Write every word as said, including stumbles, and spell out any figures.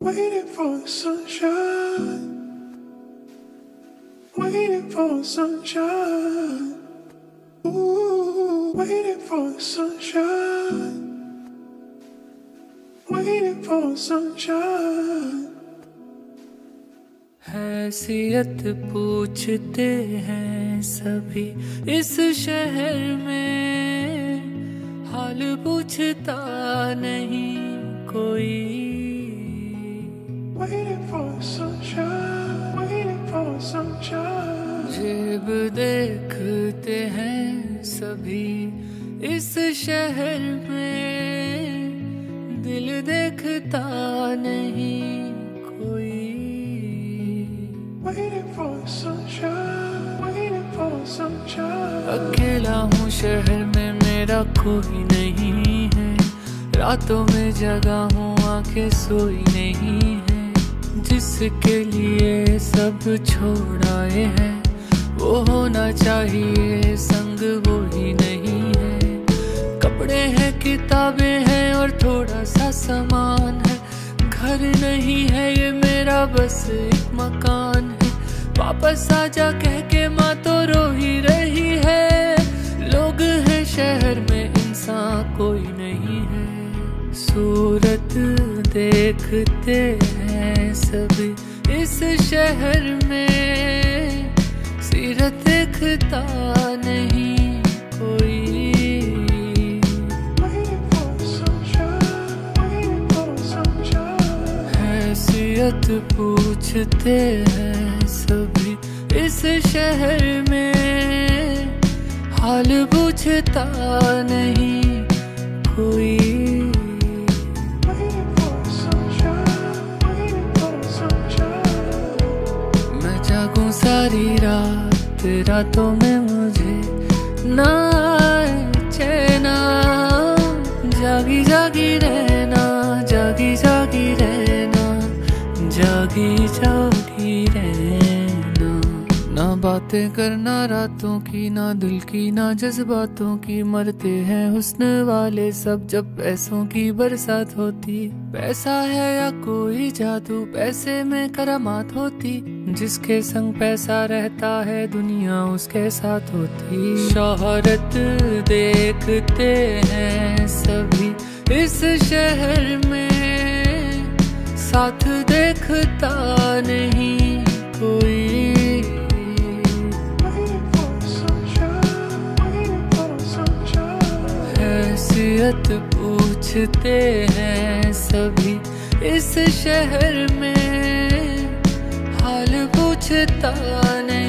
Waiting for the sunshine, waiting for the sunshine. Ooh, waiting for the sunshine, waiting for the sunshine. हैसियत पूछते हैं सभी इस शहर में, हाल पूछता नहीं कोई। Waiting for the sunshine, waiting for the sunshine. जेब देखते हैं सभी इस शहर में, दिल देखता नहीं कोई। Waiting for the sunshine, waiting for the sunshine. अकेला हूँ शहर में, मेरा कोई नहीं है, रातों में जगा हूँ आंखें सोई नहीं है। जिसके लिए सब छोड़ आए हैं, वो होना चाहिए संग वो ही नहीं है। कपड़े हैं, किताबें हैं और थोड़ा सा सामान है। घर नहीं है ये मेरा, बस एक मकान है। वापस आजा कह के माँ तो रो ही रही है। लोग हैं शहर में, इंसान कोई नहीं है। सूरत देखते हैं सभी इस शहर में, सीरत देखता नहीं कोई। हैसियत पूछते हैं सभी इस शहर में, हाल पूछता नहीं कोई। सारी रात रातों में मुझे ना आए चैना, जागी जागी रहना, जागी जागी रहना, जागी जागी रहना। ना बातें करना रातों की, ना दिल की, ना जज्बातों की। मरते हैं हुस्न वाले सब जब पैसों की बरसात होती। पैसा है या कोई जादू, पैसे में करामात होती। जिसके संग पैसा रहता है, दुनिया उसके साथ होती। शोहरत देखते हैं सभी इस शहर में, साथ देखता नहीं कोई। हैसियत पूछते हैं सभी इस शहर में, हाल पूछता नहीं।